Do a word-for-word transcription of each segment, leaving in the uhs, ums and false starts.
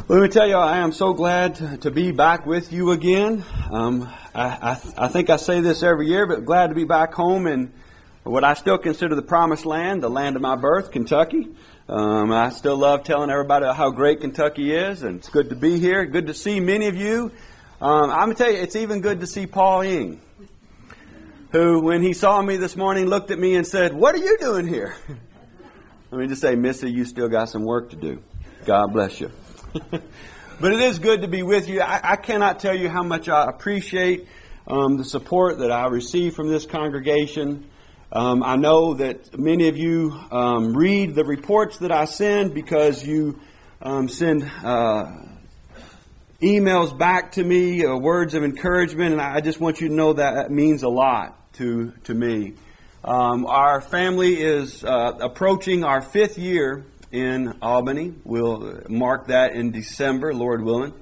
Let me tell you, I am so glad to, to be back with you again. Um, I, I, I think I say this every year, but glad to be back home in what I still consider the promised land, the land of my birth, Kentucky. Um, I still love telling everybody how great Kentucky is, and it's good to be here. Good to see many of you. Um, I'm going to tell you, it's even good to see Paul Ying, who, when he saw me this morning, looked at me and said, "What are you doing here?" Let me just say, Missy, you still got some work to do. God bless you. But it is good to be with you. I, I cannot tell you how much I appreciate um, the support that I receive from this congregation. Um, I know that many of you um, read the reports that I send because you um, send uh, emails back to me, uh, words of encouragement, and I just want you to know that that means a lot to to me. Um, our family is uh, approaching our fifth year in Albany. We'll mark that in December, Lord willing.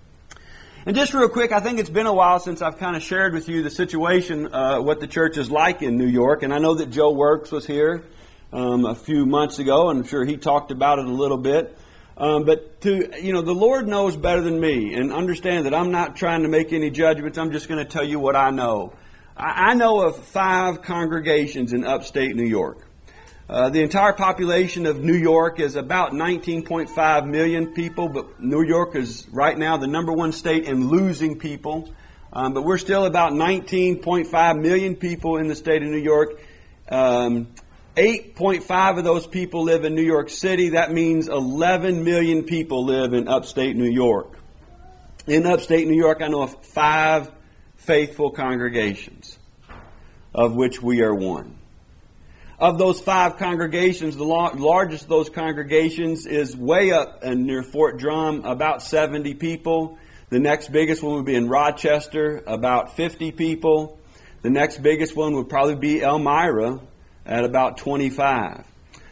And just real quick, I think it's been a while since I've kind of shared with you the situation, uh, what the church is like in New York. And I know that Joe Works was here um, a few months ago, and I'm sure he talked about it a little bit. Um, but to, you know, the Lord knows better than me, and understand that I'm not trying to make any judgments. I'm just going to tell you what I know. I, I know of five congregations in upstate New York. Uh, the entire population of New York is about nineteen point five million people, but New York is right now the number one state in losing people. Um, but we're still about nineteen point five million people in the state of New York. Um, eight point five of those people live in New York City. That means eleven million people live in upstate New York. In upstate New York, I know of five faithful congregations, of which we are one. Of those five congregations, the largest of those congregations is way up near Fort Drum, about seventy people. The next biggest one would be in Rochester, about fifty people. The next biggest one would probably be Elmira at about twenty-five.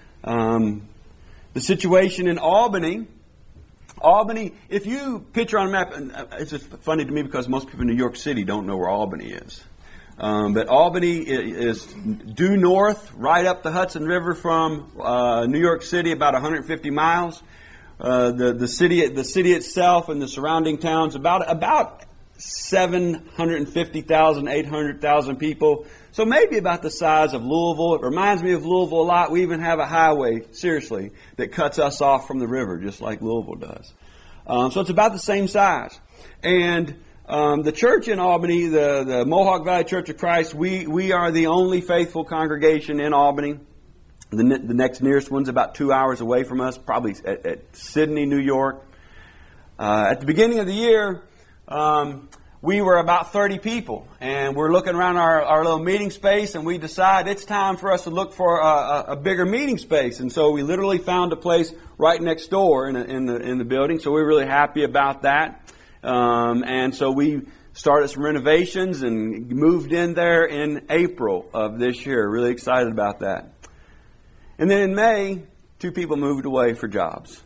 Um, the situation in Albany, Albany, if you picture on a map, it's just funny to me because most people in New York City don't know where Albany is. Um, but Albany is due north, right up the Hudson River from uh, New York City, about one hundred fifty miles. Uh, the the city the city itself and the surrounding towns about about seven hundred fifty thousand, eight hundred thousand people. So maybe about the size of Louisville. It reminds me of Louisville a lot. We even have a highway, seriously, that cuts us off from the river, just like Louisville does. Um, so it's about the same size. And Um, the church in Albany, the, the Mohawk Valley Church of Christ, we, we are the only faithful congregation in Albany. The, ne- the next nearest one's about two hours away from us, probably at, at Sidney, New York. Uh, at the beginning of the year, um, we were about thirty people, and we're looking around our, our little meeting space, and we decide it's time for us to look for a, a, a bigger meeting space. And so we literally found a place right next door in, a, in the in the building. So we're really happy about that. Um, and so we started some renovations and moved in there in April of this year. Really excited about that. And then in May, two people moved away for jobs.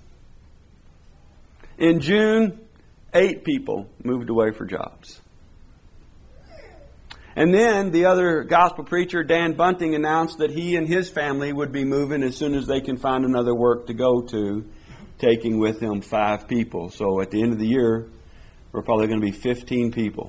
In June, eight people moved away for jobs. And then the other gospel preacher, Dan Bunting, announced that he and his family would be moving as soon as they can find another work to go to, taking with him five people. So at the end of the year, we're probably going to be fifteen people.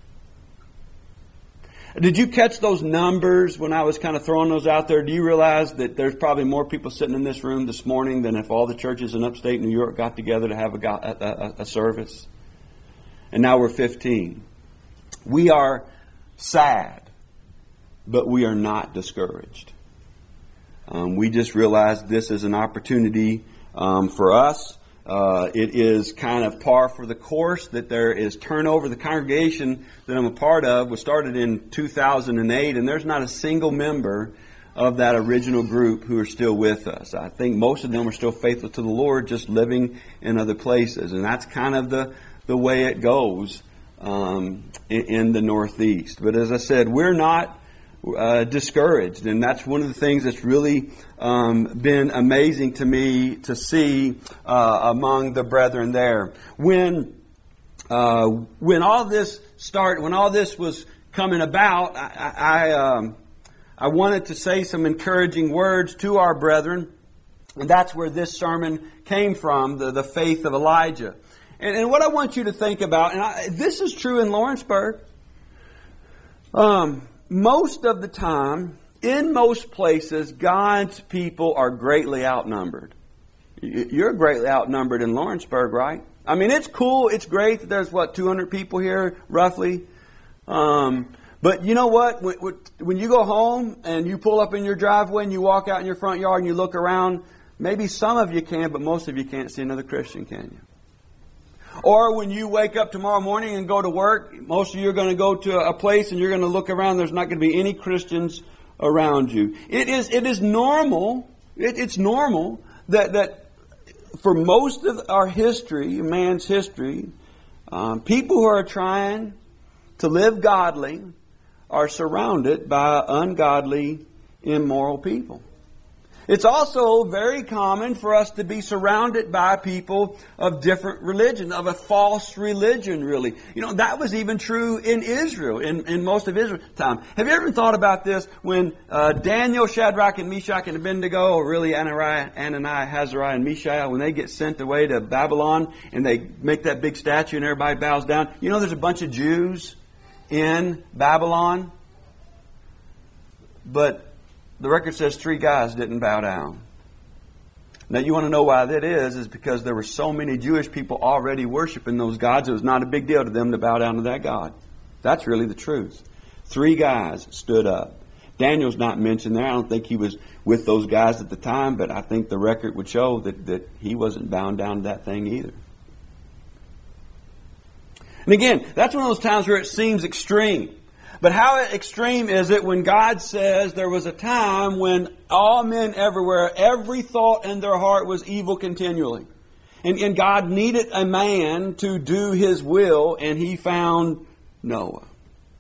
Did you catch those numbers when I was kind of throwing those out there? Do you realize that there's probably more people sitting in this room this morning than if all the churches in upstate New York got together to have a, a, a service? And now we're fifteen. We are sad, but we are not discouraged. Um, we just realize this is an opportunity um, for us. Uh, it is kind of par for the course that there is turnover. The congregation that I'm a part of was started in two thousand eight, and there's not a single member of that original group who are still with us. I think most of them are still faithful to the Lord, just living in other places. And that's kind of the, the way it goes um, in, in the Northeast. But as I said, we're not Uh, discouraged, and that's one of the things that's really um, been amazing to me to see uh, among the brethren there. When uh, when all this started, when all this was coming about, I I, um, I wanted to say some encouraging words to our brethren, and that's where this sermon came from, the, the faith of Elijah. And, and what I want you to think about, and I, this is true in Lawrenceburg, um, most of the time, in most places, God's people are greatly outnumbered. You're greatly outnumbered in Lawrenceburg, right? I mean, it's cool. It's great that there's, what, two hundred people here, roughly. Um, but you know what? When, when you go home and you pull up in your driveway and you walk out in your front yard and you look around, maybe some of you can, but most of you can't see another Christian, can you? Or when you wake up tomorrow morning and go to work, most of you are going to go to a place and you're going to look around. There's not going to be any Christians around you. It is it is normal. It, it's normal that that for most of our history, man's history, um, people who are trying to live godly are surrounded by ungodly, immoral people. It's also very common for us to be surrounded by people of different religion, of a false religion, really. You know, that was even true in Israel, in, in most of Israel's time. Have you ever thought about this when uh, Daniel, Shadrach, and Meshach, and Abednego, or really Ananias, Ananias, Azariah, and Mishael, when they get sent away to Babylon and they make that big statue and everybody bows down? You know, there's a bunch of Jews in Babylon, but the record says three guys didn't bow down. Now, you want to know why that is, is because there were so many Jewish people already worshiping those gods, it was not a big deal to them to bow down to that God. That's really the truth. Three guys stood up. Daniel's not mentioned there. I don't think he was with those guys at the time, but I think the record would show that, that he wasn't bound down to that thing either. And again, that's one of those times where it seems extreme. But how extreme is it when God says there was a time when all men everywhere, every thought in their heart was evil continually. And, and God needed a man to do His will, and He found Noah.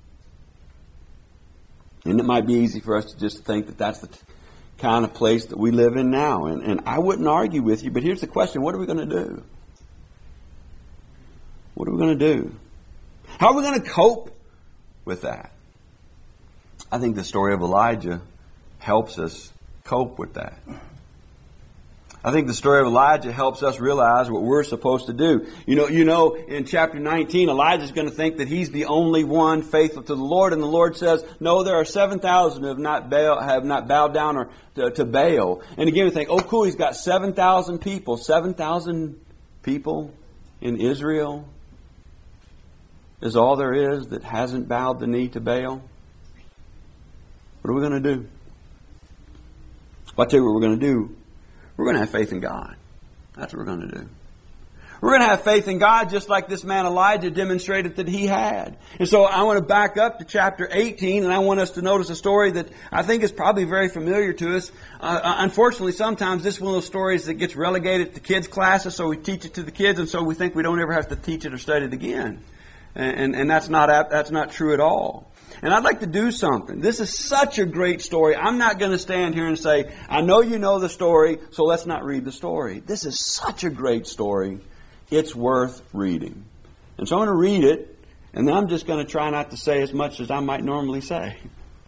And it might be easy for us to just think that that's the kind of place that we live in now. And, and I wouldn't argue with you, but here's the question. What are we going to do? What are we going to do? How are we going to cope with that? I think the story of Elijah helps us cope with that. I think the story of Elijah helps us realize what we're supposed to do. You know, you know, in chapter nineteen, Elijah's going to think that he's the only one faithful to the Lord, and the Lord says, no, there are seven thousand who have not Baal, have not bowed down or to, to Baal. And again, we think, oh, cool, he's got seven thousand people. seven thousand people in Israel is all there is that hasn't bowed the knee to Baal. What are we going to do? Well, I'll tell you what we're going to do. We're going to have faith in God. That's what we're going to do. We're going to have faith in God just like this man Elijah demonstrated that he had. And so I want to back up to chapter eighteen, and I want us to notice a story that I think is probably very familiar to us. Uh, unfortunately, sometimes this is one of those stories that gets relegated to kids' classes, so we teach it to the kids, and so we think we don't ever have to teach it or study it again. And, and that's not that's not true at all. And I'd like to do something. This is such a great story. I'm not going to stand here and say, I know you know the story, so let's not read the story. This is such a great story. It's worth reading. And so I'm going to read it, and then I'm just going to try not to say as much as I might normally say.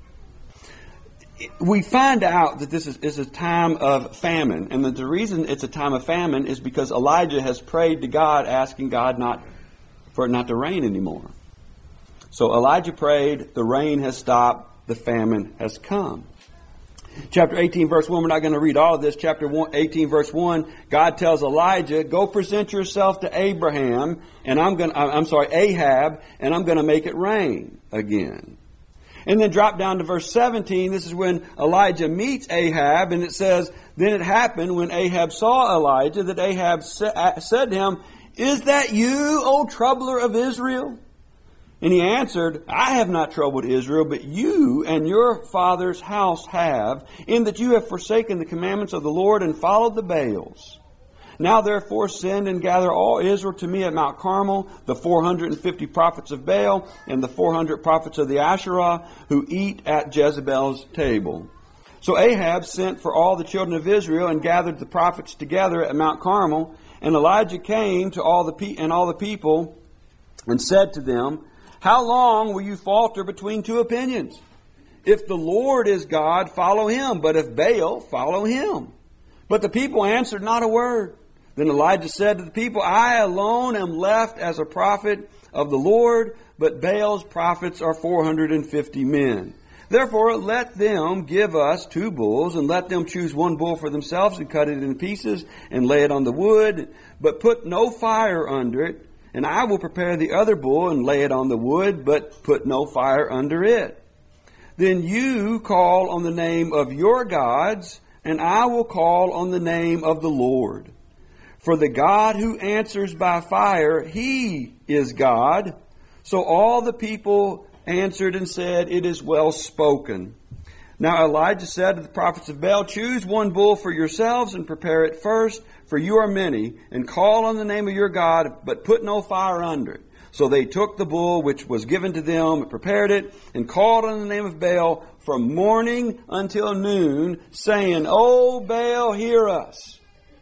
We find out that this is, is a time of famine. And that the reason it's a time of famine is because Elijah has prayed to God, asking God not for it not to rain anymore. So Elijah prayed, the rain has stopped, the famine has come. Chapter eighteen, verse one, we're not going to read all of this. Chapter eighteen, verse one, God tells Elijah, go present yourself to Abraham, and I'm going to, I'm sorry, Ahab, and I'm going to make it rain again. And then drop down to verse seventeen, this is when Elijah meets Ahab, and it says, then it happened when Ahab saw Elijah, that Ahab sa- said to him, is that you, O troubler of Israel? And he answered, I have not troubled Israel, but you and your father's house have, in that you have forsaken the commandments of the Lord and followed the Baals. Now therefore send and gather all Israel to me at Mount Carmel, the four hundred fifty prophets of Baal and the four hundred prophets of the Asherah who eat at Jezebel's table. So Ahab sent for all the children of Israel and gathered the prophets together at Mount Carmel. And Elijah came to all the pe- and all the people and said to them, how long will you falter between two opinions? If the Lord is God, follow Him. But if Baal, follow him. But the people answered not a word. Then Elijah said to the people, I alone am left as a prophet of the Lord, but Baal's prophets are four hundred fifty men. Therefore let them give us two bulls, and let them choose one bull for themselves, and cut it in pieces, and lay it on the wood, but put no fire under it. And I will prepare the other bull, and lay it on the wood, but put no fire under it. Then you call on the name of your gods, and I will call on the name of the Lord. For the God who answers by fire, He is God. So all the people answered and said, It is well spoken. Now Elijah said to the prophets of Baal, Choose one bull for yourselves and prepare it first, for you are many, and call on the name of your God, but put no fire under it. So they took the bull which was given to them and prepared it, and called on the name of Baal from morning until noon, saying, O Baal, hear us.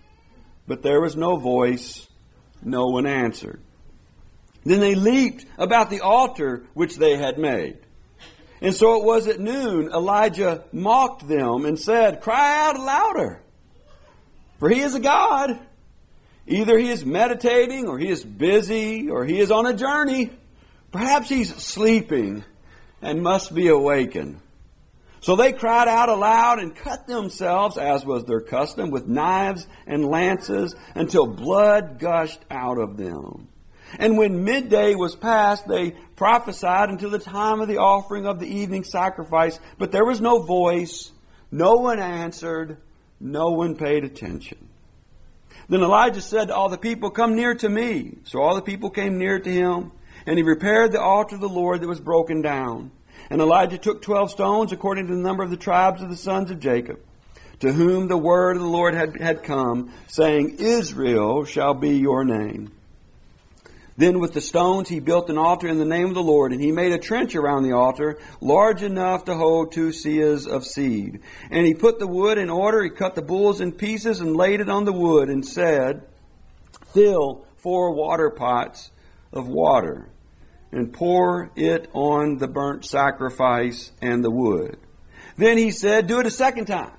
But there was no voice, no one answered. Then they leaped about the altar which they had made. And so it was at noon, Elijah mocked them and said, Cry out louder, for he is a god. Either he is meditating, or he is busy, or he is on a journey. Perhaps he's sleeping and must be awakened. So they cried out aloud and cut themselves, as was their custom, with knives and lances, until blood gushed out of them. And when midday was past, they prophesied until the time of the offering of the evening sacrifice. But there was no voice, no one answered, no one paid attention. Then Elijah said to all the people, Come near to me. So all the people came near to him, and he repaired the altar of the Lord that was broken down. And Elijah took twelve stones, according to the number of the tribes of the sons of Jacob, to whom the word of the Lord had, had come, saying, Israel shall be your name. Then with the stones he built an altar in the name of the Lord, and he made a trench around the altar, large enough to hold two seahs of seed. And he put the wood in order, he cut the bulls in pieces, and laid it on the wood, and said, Fill four water pots of water, and pour it on the burnt sacrifice and the wood. Then he said, Do it a second time.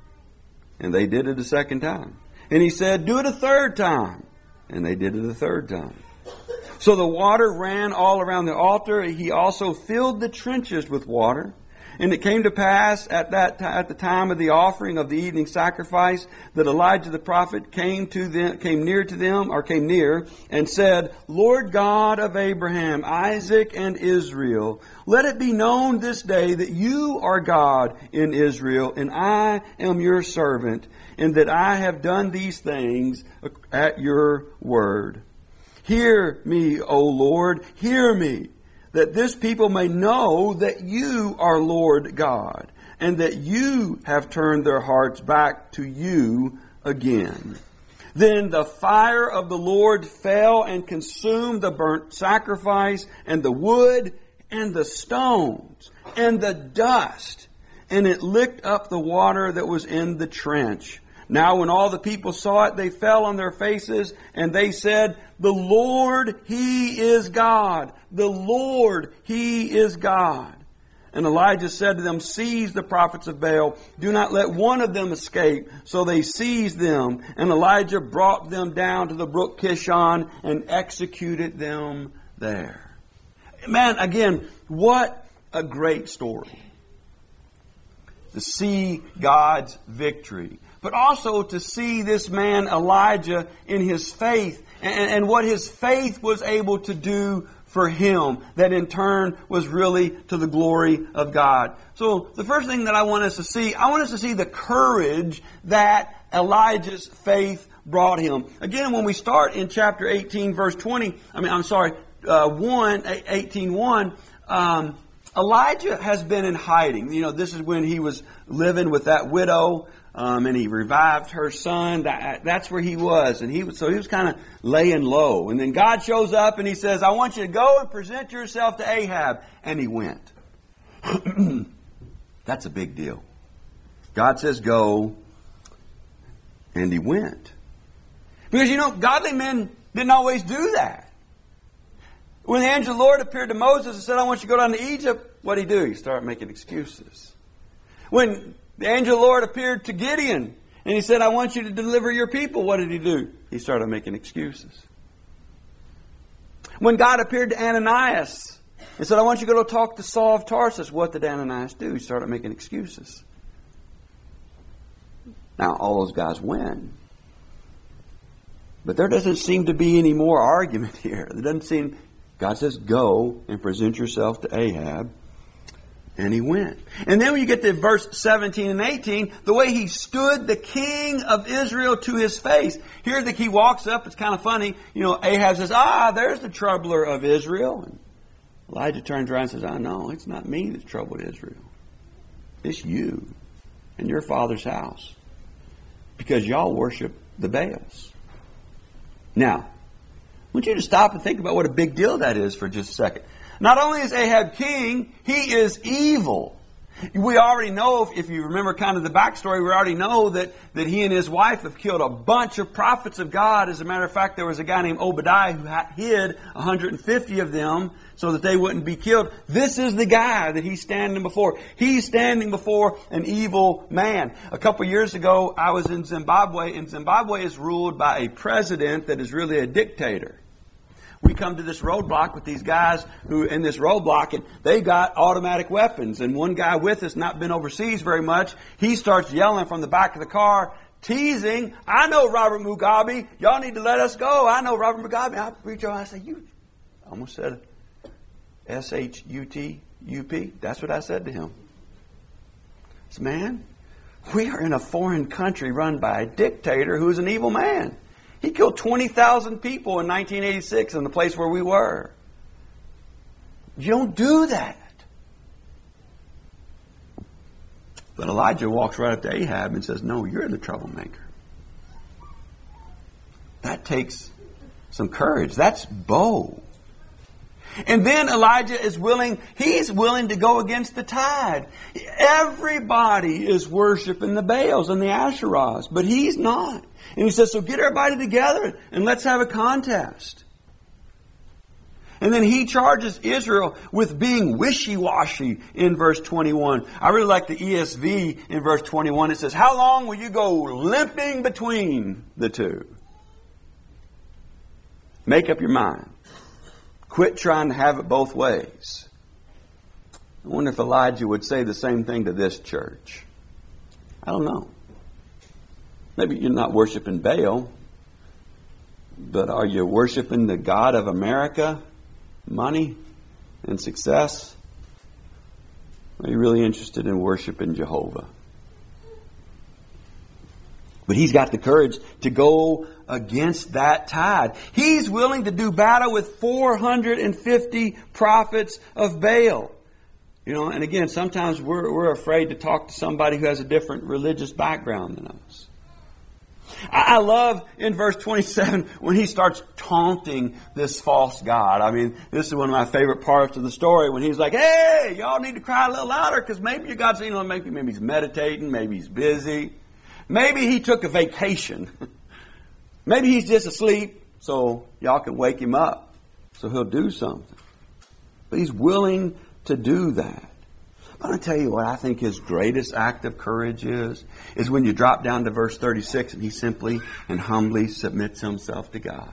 And they did it a second time. And he said, Do it a third time. And they did it a third time. So the water ran all around the altar. He also filled the trenches with water. And it came to pass at that t- at the time of the offering of the evening sacrifice that Elijah the prophet came to them, came near to them, or came near, and said, Lord God of Abraham, Isaac, and Israel, let it be known this day that you are God in Israel, and I am your servant, and that I have done these things at your word. Hear me, O Lord, hear me, that this people may know that you are Lord God, and that you have turned their hearts back to you again. Then the fire of the Lord fell and consumed the burnt sacrifice, and the wood, and the stones, and the dust, and it licked up the water that was in the trench. Now when all the people saw it, they fell on their faces, and they said, The Lord, He is God. The Lord, He is God. And Elijah said to them, Seize the prophets of Baal. Do not let one of them escape. So they seized them, and Elijah brought them down to the brook Kishon and executed them there. Man, again, what a great story. To see God's victory. But also to see this man Elijah in his faith and, and what his faith was able to do for him, that in turn was really to the glory of God. So the first thing that I want us to see, I want us to see the courage that Elijah's faith brought him. Again, when we start in chapter eighteen, verse twenty, I mean, I'm sorry, uh, one, eighteen one, um, Elijah has been in hiding. You know, this is when he was living with that widow. Um, and he revived her son. That, that's where he was. And he was, so he was kind of laying low. And then God shows up and he says, I want you to go and present yourself to Ahab. And he went. That's a big deal. God says go. And he went. Because, you know, godly men didn't always do that. When the angel of the Lord appeared to Moses and said, I want you to go down to Egypt, what did he do? He started making excuses. When the angel of the Lord appeared to Gideon And he said, I want you to deliver your people. What did he do? He started making excuses. When God appeared to Ananias and said, I want you to go talk to Saul of Tarsus, what did Ananias do? He started making excuses. Now, all those guys win. But there doesn't seem to be any more argument here. There doesn't seem... God says, go and present yourself to Ahab. And he went. And then when you get to verse seventeen and eighteen, the way he stood the king of Israel to his face. Here the he walks up. It's kind of funny. You know, Ahab says, ah, there's the troubler of Israel. And Elijah turns around and says, I know, it's not me that's troubled Israel. It's you and your father's house. Because y'all worship the Baals. Now, I want you to stop and think about what a big deal that is for just a second. Not only is Ahab king, he is evil. We already know, if, if you remember kind of the backstory, we already know that, that he and his wife have killed a bunch of prophets of God. As a matter of fact, there was a guy named Obadiah who hid one hundred fifty of them so that they wouldn't be killed. This is the guy that he's standing before. He's standing before an evil man. A couple years ago, I was in Zimbabwe, and Zimbabwe is ruled by a president that is really a dictator. We come to this roadblock with these guys who in this roadblock, and they got automatic weapons. And one guy with us, not been overseas very much, he starts yelling from the back of the car, teasing, I know Robert Mugabe. Y'all need to let us go. I know Robert Mugabe. I reach over and I say, you I almost said S H U T U P. That's what I said to him. I said, man, we are in a foreign country run by a dictator who's an evil man. He killed twenty thousand people in nineteen eighty-six in the place where we were. You don't do that. But Elijah walks right up to Ahab and says, no, you're the troublemaker. That takes some courage. That's bold. And then Elijah is willing, he's willing to go against the tide. Everybody is worshiping the Baals and the Asherahs, but he's not. And he says, so get everybody together and let's have a contest. And then he charges Israel with being wishy-washy in verse twenty-one. I really like the E S V in verse twenty-one. It says, how long will you go limping between the two? Make up your mind. Quit trying to have it both ways. I wonder if Elijah would say the same thing to this church. I don't know. Maybe you're not worshiping Baal, but are you worshiping the God of America, money, and success? Are you really interested in worshiping Jehovah? But he's got the courage to go against that tide. He's willing to do battle with four hundred fifty prophets of Baal. You know, and again, sometimes we're, we're afraid to talk to somebody who has a different religious background than us. I love in verse twenty-seven when he starts taunting this false god. I mean, this is one of my favorite parts of the story when he's like, hey, y'all need to cry a little louder because maybe your God's, you know, maybe, maybe he's meditating, maybe he's busy. Maybe he took a vacation. Maybe he's just asleep so y'all can wake him up so he'll do something. But he's willing to do that. I'm going to tell you what I think his greatest act of courage is, is when you drop down to verse thirty-six and he simply and humbly submits himself to God.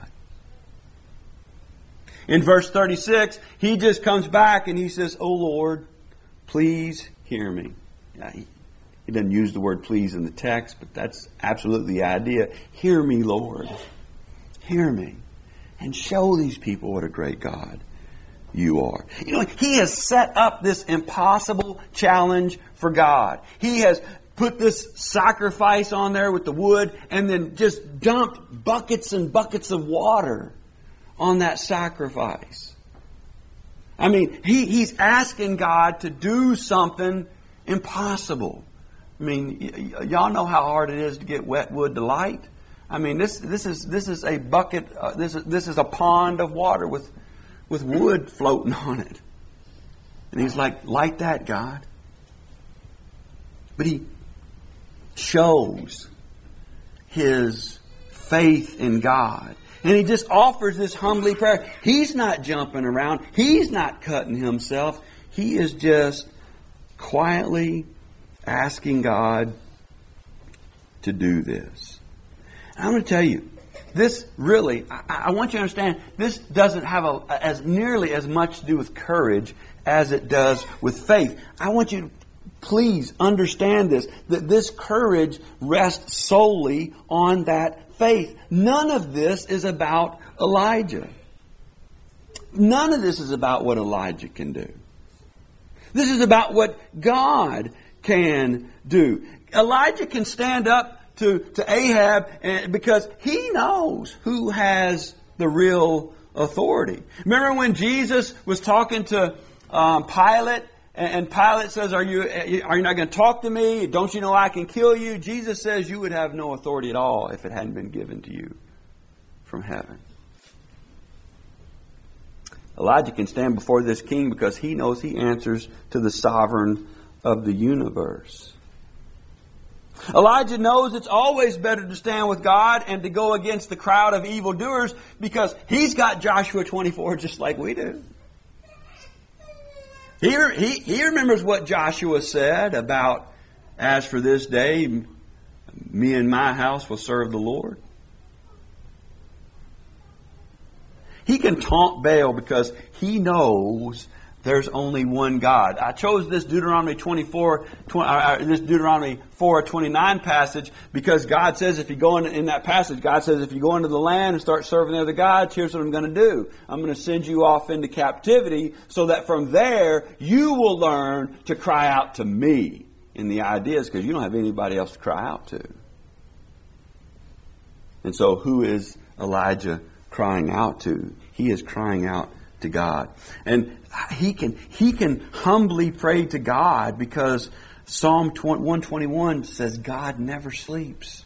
In verse thirty-six, he just comes back and he says, oh Lord, please hear me. Now, he, he doesn't use the word please in the text, but that's absolutely the idea. Hear me, Lord. Hear me. And show these people what a great God you are. You know, he has set up this impossible challenge for God. He has put this sacrifice on there with the wood and then just dumped buckets and buckets of water on that sacrifice. I mean, he, he's asking God to do something impossible. I mean, y- y'all know how hard it is to get wet wood to light. I mean, this this is this is a bucket. Uh, this is this is a pond of water with with wood floating on it. And he's like, light that, God. But he shows his faith in God. And he just offers this humbly prayer. He's not jumping around. He's not cutting himself. He is just quietly asking God to do this. I'm going to tell you, this really, I, I want you to understand, this doesn't have a, as nearly as much to do with courage as it does with faith. I want you to please understand this, that this courage rests solely on that faith. None of this is about Elijah. None of this is about what Elijah can do. This is about what God can do. Elijah can stand up to, to Ahab and, because he knows who has the real authority. Remember when Jesus was talking to um, Pilate, and, and Pilate says, are you, are you not going to talk to me? Don't you know I can kill you? Jesus says you would have no authority at all if it hadn't been given to you from heaven. Elijah can stand before this king because he knows he answers to the sovereign of the universe. Elijah knows it's always better to stand with God and to go against the crowd of evildoers because he's got Joshua twenty-four just like we do. He, he, he remembers what Joshua said about, as for this day, me and my house will serve the Lord. He can taunt Baal because he knows there's only one God. I chose this Deuteronomy twenty-four, twenty, uh, this Deuteronomy four twenty-nine passage because God says if you go in, in that passage, God says if you go into the land and start serving the other gods, here's what I'm going to do. I'm going to send you off into captivity so that from there you will learn to cry out to me. And the idea is because you don't have anybody else to cry out to. And so who is Elijah crying out to? He is crying out to God. And he can he can humbly pray to God because Psalm one twenty-one says God never sleeps.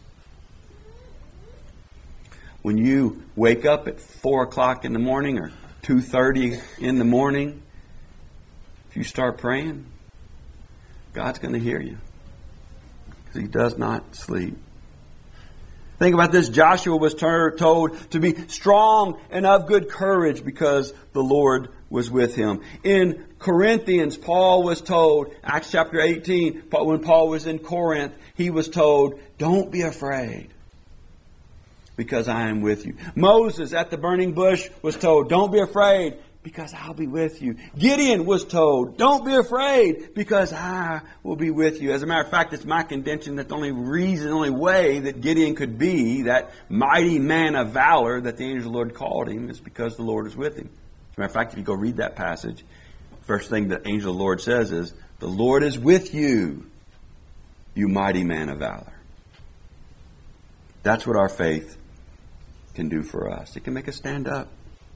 When you wake up at four o'clock in the morning or two thirty in the morning, if you start praying, God's going to hear you because He does not sleep. Think about this. Joshua was told to be strong and of good courage because the Lord was with him. In Corinthians, Paul was told, Acts chapter eighteen, when Paul was in Corinth, he was told, don't be afraid because I am with you. Moses at the burning bush was told, don't be afraid because I'll be with you. Gideon was told, don't be afraid because I will be with you. As a matter of fact, it's my contention that the only reason, the only way that Gideon could be that mighty man of valor that the angel of the Lord called him is because the Lord is with him. As a matter of fact, if you go read that passage, first thing the angel of the Lord says is, the Lord is with you, you mighty man of valor. That's what our faith can do for us. It can make us stand up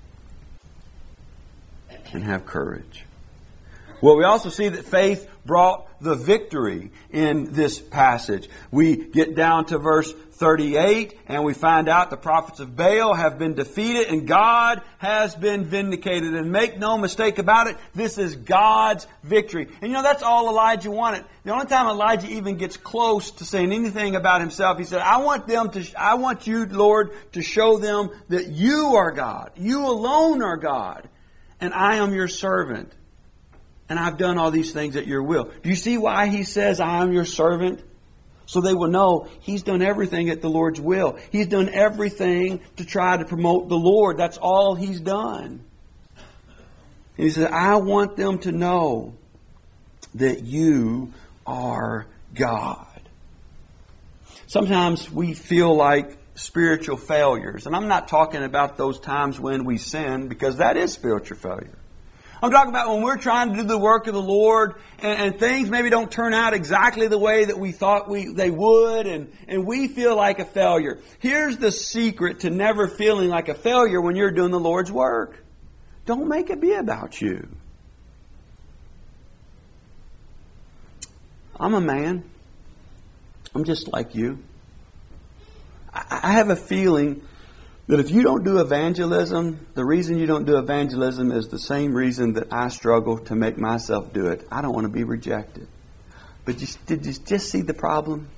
and have courage. Well, we also see that faith brought the victory in this passage. We get down to verse thirty-eight and we find out the prophets of Baal have been defeated and God has been vindicated. And make no mistake about it, this is God's victory. And you know, that's all Elijah wanted. The only time Elijah even gets close to saying anything about himself, he said, I want them to, I want you, Lord, to show them that you are God. You alone are God. And I am your servant. And I've done all these things at your will. Do you see why he says, I am your servant? So they will know he's done everything at the Lord's will. He's done everything to try to promote the Lord. That's all he's done. And he says, I want them to know that you are God. Sometimes we feel like spiritual failures. And I'm not talking about those times when we sin, because that is spiritual failure. I'm talking about when we're trying to do the work of the Lord and, and things maybe don't turn out exactly the way that we thought we they would, and, and we feel like a failure. Here's the secret to never feeling like a failure when you're doing the Lord's work. Don't make it be about you. I'm a man. I'm just like you. I have a feeling that if you don't do evangelism, the reason you don't do evangelism is the same reason that I struggle to make myself do it. I don't want to be rejected. But you, did you just see the problem?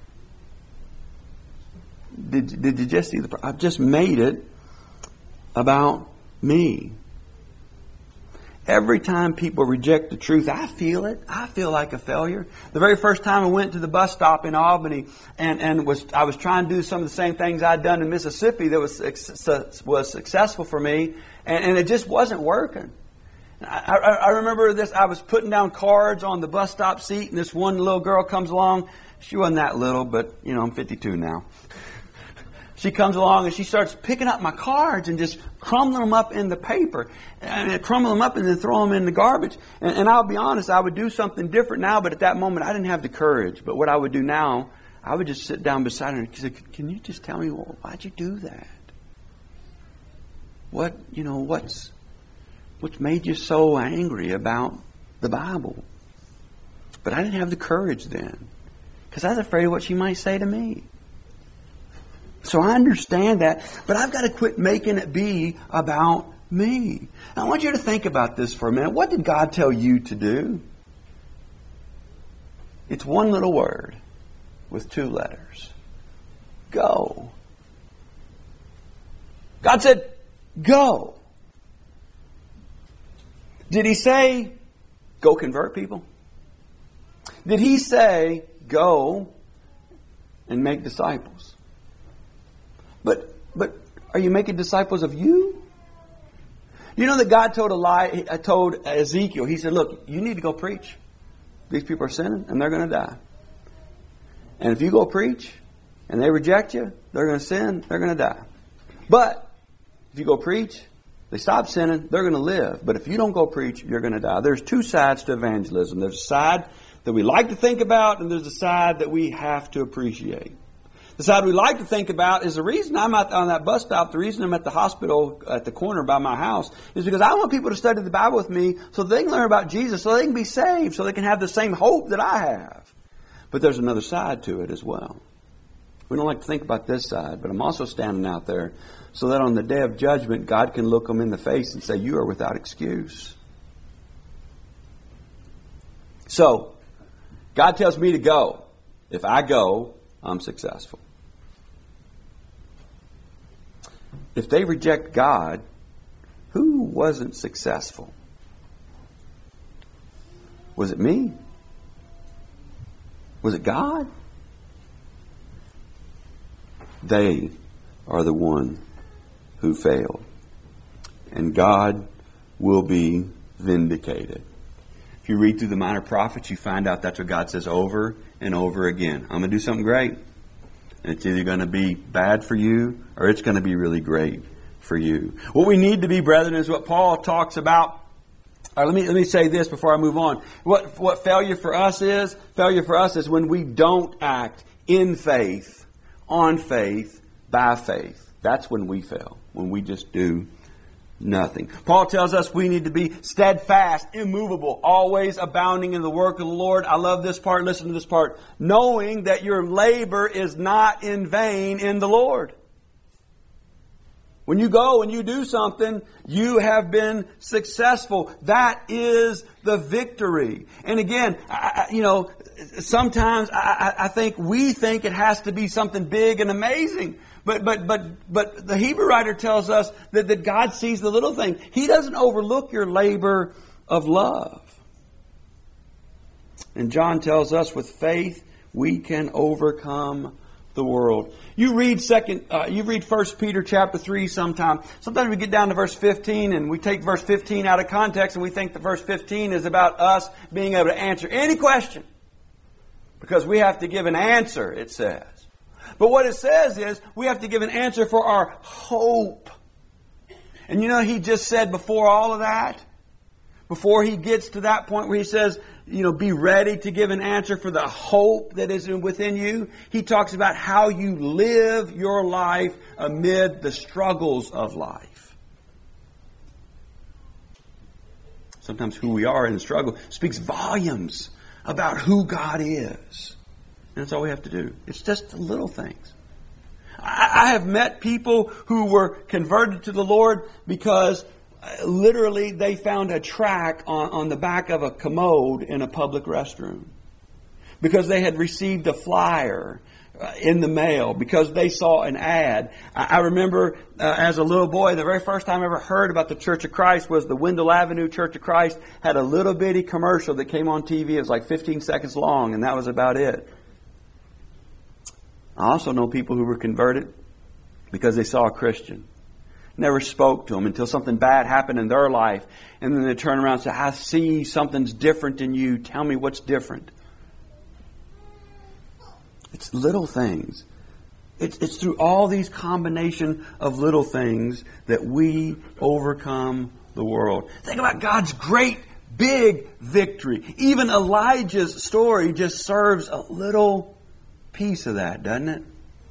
Did, did you just see the problem? I've just made it about me. Every time people reject the truth, I feel it. I feel like a failure. The very first time I went to the bus stop in Albany and, and was I was trying to do some of the same things I'd done in Mississippi that was was successful for me, and, and it just wasn't working. I, I, I remember this. I was putting down cards on the bus stop seat, and this one little girl comes along. She wasn't that little, but, you know, I'm fifty-two now. She comes along and she starts picking up my cards and just crumbling them up in the paper. And crumble them up and then throw them in the garbage. And, and I'll be honest, I would do something different now, but at that moment I didn't have the courage. But what I would do now, I would just sit down beside her and say, can you just tell me, well, why'd you do that? What, you know, what's, what's made you so angry about the Bible? But I didn't have the courage then, because I was afraid of what she might say to me. So I understand that, but I've got to quit making it be about me. Now, I want you to think about this for a minute. What did God tell you to do? It's one little word with two letters. Go. God said, go. Did He say, go convert people? Did He say, go and make disciples? But but are you making disciples of you? You know that God told Eli, I told Ezekiel, He said, look, you need to go preach. These people are sinning and they're going to die. And if you go preach and they reject you, they're going to sin, they're going to die. But if you go preach, they stop sinning, they're going to live. But if you don't go preach, you're going to die. There's two sides to evangelism. There's a side that we like to think about, and there's a side that we have to appreciate. The side we like to think about is the reason I'm out on that bus stop, the reason I'm at the hospital at the corner by my house, is because I want people to study the Bible with me so they can learn about Jesus, so they can be saved, so they can have the same hope that I have. But there's another side to it as well. We don't like to think about this side, but I'm also standing out there so that on the day of judgment, God can look them in the face and say, you are without excuse. So, God tells me to go. If I go, I'm successful. If they reject God, who wasn't successful? Was it me? Was it God? They are the one who failed. And God will be vindicated. If you read through the minor prophets, you find out that's what God says over and over again. I'm going to do something great. And it's either going to be bad for you or it's going to be really great for you. What we need to be, brethren, is what Paul talks about. Or let me let me say this before I move on. What what failure for us is, failure for us is when we don't act in faith, on faith, by faith. That's when we fail. When we just do nothing. Paul tells us we need to be steadfast, immovable, always abounding in the work of the Lord. I love this part. Listen to this part. Knowing that your labor is not in vain in the Lord. When you go and you do something, you have been successful. That is the victory. And again, I, you know, sometimes I, I think we think it has to be something big and amazing. But but but but the Hebrew writer tells us that, that God sees the little thing. He doesn't overlook your labor of love. And John tells us with faith we can overcome the world. You read second uh, you read First Peter chapter three sometime. Sometimes we get down to verse fifteen and we take verse fifteen out of context and we think that verse fifteen is about us being able to answer any question. Because we have to give an answer, it says. But what it says is we have to give an answer for our hope. And you know, he just said before all of that, before he gets to that point where he says, you know, be ready to give an answer for the hope that is within you. He talks about how you live your life amid the struggles of life. Sometimes who we are in the struggle speaks volumes about who God is. And that's all we have to do. It's just the little things. I have met people who were converted to the Lord because literally they found a tract on, on the back of a commode in a public restroom. Because they had received a flyer in the mail because they saw an ad. I remember uh, as a little boy, the very first time I ever heard about the Church of Christ was the Wendell Avenue Church of Christ had a little bitty commercial that came on T V. It was like fifteen seconds long, and that was about it. I also know people who were converted because they saw a Christian. Never spoke to them until something bad happened in their life. And then they turn around and say, I see something's different in you. Tell me what's different. It's little things. It's, it's through all these combination of little things that we overcome the world. Think about God's great big victory. Even Elijah's story just serves a little piece of that, doesn't it?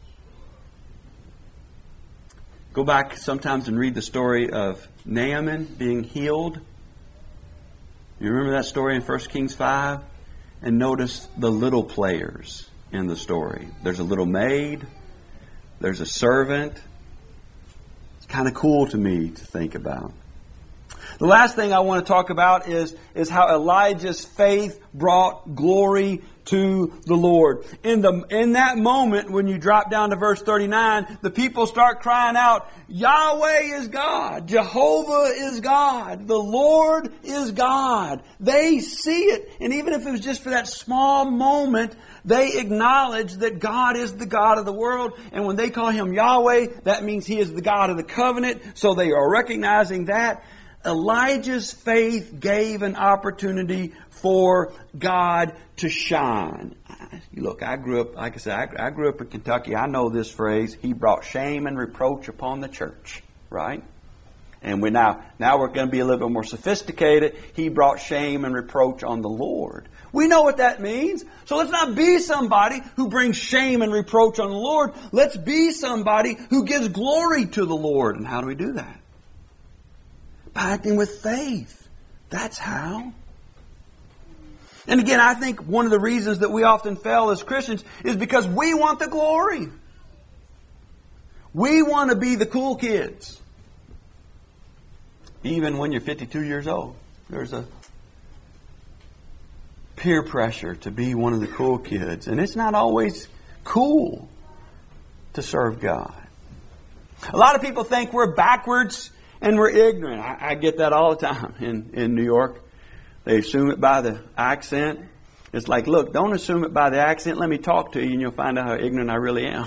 Go back sometimes and read the story of Naaman being healed. You remember that story in First Kings five? And notice the little players in the story. There's a little maid. There's a servant. It's kind of cool to me to think about. The last thing I want to talk about is, is how Elijah's faith brought glory to the Lord. In the in that moment, when you drop down to verse thirty-nine, the people start crying out, Yahweh is God. Jehovah is God. The Lord is God. They see it. And even if it was just for that small moment, they acknowledge that God is the God of the world. And when they call Him Yahweh, that means He is the God of the covenant. So they are recognizing that. Elijah's faith gave an opportunity for God to shine. Look, I grew up, like I said, I, I grew up in Kentucky. I know this phrase, He brought shame and reproach upon the church, right? And we now, now we're going to be a little bit more sophisticated. He brought shame and reproach on the Lord. We know what that means. So let's not be somebody who brings shame and reproach on the Lord. Let's be somebody who gives glory to the Lord. And how do we do that? By acting with faith. That's how. And again, I think one of the reasons that we often fail as Christians is because we want the glory. We want to be the cool kids. Even when you're fifty-two years old, there's a peer pressure to be one of the cool kids. And it's not always cool to serve God. A lot of people think we're backwards and we're ignorant. I, I get that all the time in, in New York. They assume it by the accent. It's like, look, don't assume it by the accent. Let me talk to you and you'll find out how ignorant I really am.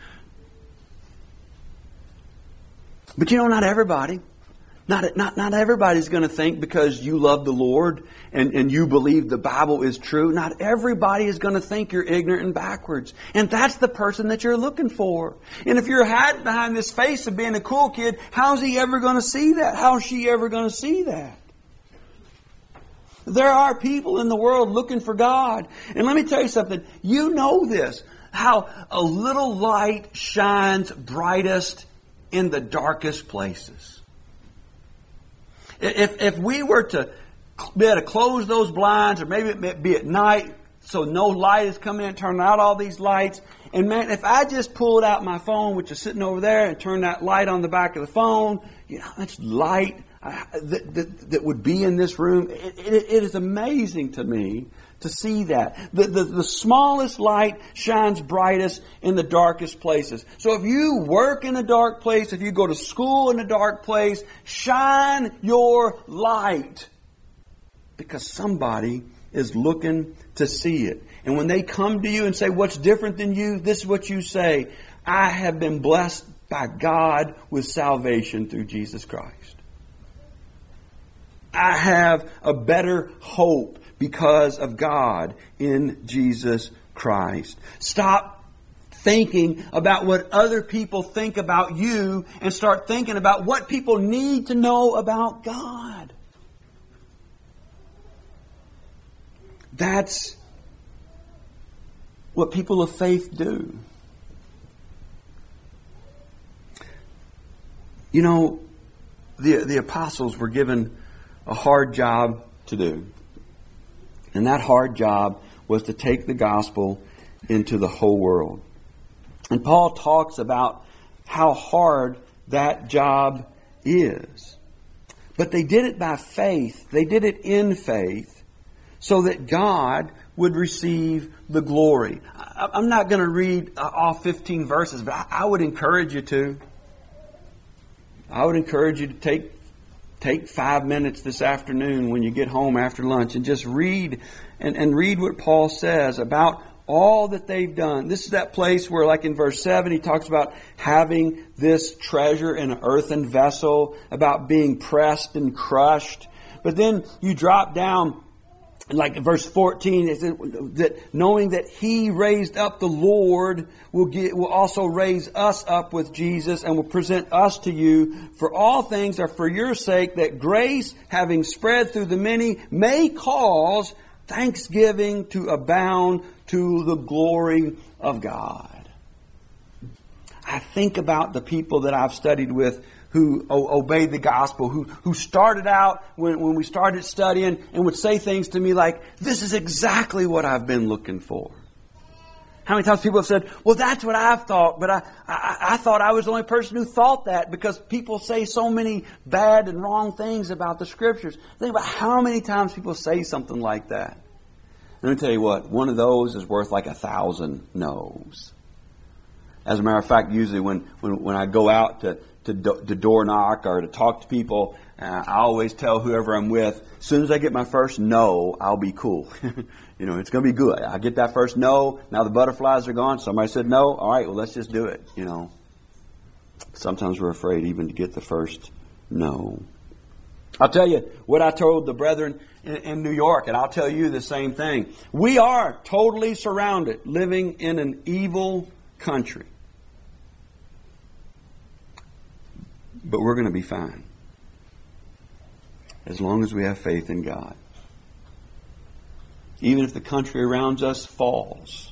But you know, not everybody. Not, not, not everybody's going to think because you love the Lord and, and you believe the Bible is true. Not everybody is going to think you're ignorant and backwards. And that's the person that you're looking for. And if you're hiding behind this face of being a cool kid, how's he ever going to see that? How's she ever going to see that? There are people in the world looking for God. And let me tell you something. You know this. How a little light shines brightest in the darkest places. If if we were to be able to close those blinds, or maybe it be at night, so no light is coming in, turning out all these lights. And man, if I just pulled out my phone, which is sitting over there, and turned that light on the back of the phone, you know how much light I, that, that that would be in this room. It, it, it is amazing to me to see that. The, the, the smallest light shines brightest in the darkest places. So if you work in a dark place, if you go to school in a dark place, shine your light. Because somebody is looking to see it. And when they come to you and say, what's different than you? This is what you say. I have been blessed by God with salvation through Jesus Christ. I have a better hope because of God in Jesus Christ. Stop thinking about what other people think about you and start thinking about what people need to know about God. That's what people of faith do. You know, the, the apostles were given a hard job to do. And that hard job was to take the gospel into the whole world. And Paul talks about how hard that job is. But they did it by faith. They did it in faith so that God would receive the glory. I'm not going to read all fifteen verses, but I, I would encourage you to. I would encourage you to take take five minutes this afternoon when you get home after lunch and just read and, and read what Paul says about all that they've done. This is that place where, like in verse seven, he talks about having this treasure in an earthen vessel, about being pressed and crushed. But then you drop down, like in verse fourteen, it says that knowing that He raised up the Lord will get, will also raise us up with Jesus and will present us to you. For all things are for your sake, that grace, having spread through the many, may cause thanksgiving to abound to the glory of God. I think about the people that I've studied with who o- obeyed the gospel, who, who started out when, when we started studying and would say things to me like, this is exactly what I've been looking for. How many times people have said, well, that's what I've thought, but I, I, I thought I was the only person who thought that, because people say so many bad and wrong things about the Scriptures. Think about how many times people say something like that. Let me tell you what, one of those is worth like a thousand no's. As a matter of fact, usually when, when, when I go out to To, do, to door knock or to talk to people, uh, I always tell whoever I'm with, as soon as I get my first no, I'll be cool. You know, it's going to be good. I get that first no, now the butterflies are gone. Somebody said no, all right, well, let's just do it, you know. Sometimes we're afraid even to get the first no. I'll tell you what I told the brethren in, in New York, and I'll tell you the same thing. We are totally surrounded, living in an evil country. But we're going to be fine. As long as we have faith in God. Even if the country around us falls,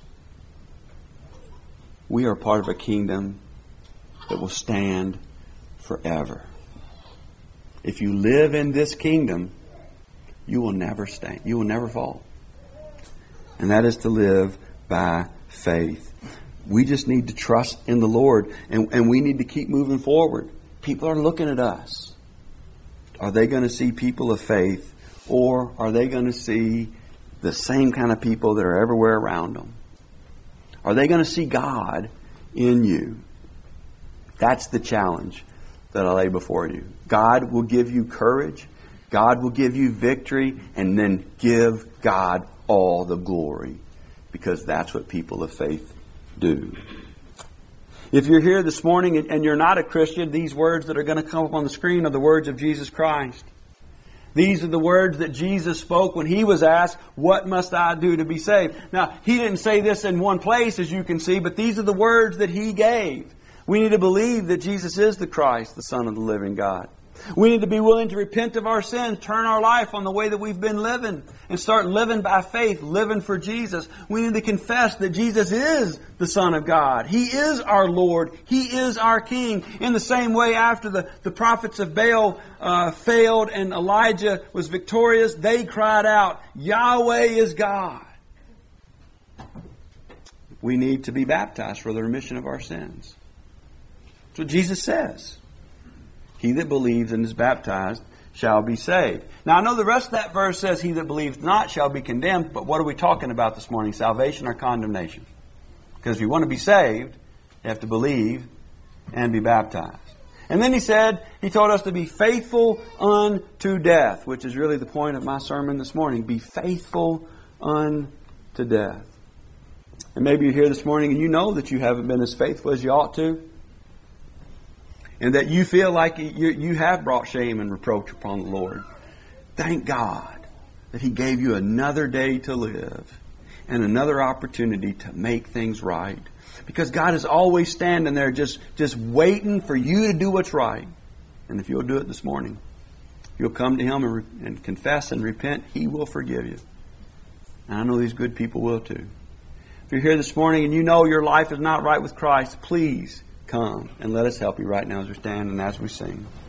we are part of a kingdom that will stand forever. If you live in this kingdom, you will never stand. You will never fall. And that is to live by faith. We just need to trust in the Lord, and, and we need to keep moving forward. People are looking at us. Are they going to see people of faith, or are they going to see the same kind of people that are everywhere around them? Are they going to see God in you? That's the challenge that I lay before you. God will give you courage. God will give you victory, and then give God all the glory, because that's what people of faith do. If you're here this morning and you're not a Christian, these words that are going to come up on the screen are the words of Jesus Christ. These are the words that Jesus spoke when He was asked, what must I do to be saved? Now, He didn't say this in one place, as you can see, but these are the words that He gave. We need to believe that Jesus is the Christ, the Son of the living God. We need to be willing to repent of our sins, turn our life on the way that we've been living, and start living by faith, living for Jesus. We need to confess that Jesus is the Son of God. He is our Lord. He is our King. In the same way, after the, the prophets of Baal uh, failed and Elijah was victorious, they cried out, Yahweh is God. We need to be baptized for the remission of our sins. That's what Jesus says. He that believes and is baptized shall be saved. Now, I know the rest of that verse says, he that believes not shall be condemned. But what are we talking about this morning? Salvation or condemnation? Because if you want to be saved, you have to believe and be baptized. And then he said, he told us to be faithful unto death, which is really the point of my sermon this morning. Be faithful unto death. And maybe you're here this morning and you know that you haven't been as faithful as you ought to. And that you feel like you, you have brought shame and reproach upon the Lord. Thank God that He gave you another day to live and another opportunity to make things right. Because God is always standing there just, just waiting for you to do what's right. And if you'll do it this morning, if you'll come to Him and, re- and confess and repent, He will forgive you. And I know these good people will too. If you're here this morning and you know your life is not right with Christ, please come and let us help you right now as we stand and as we sing.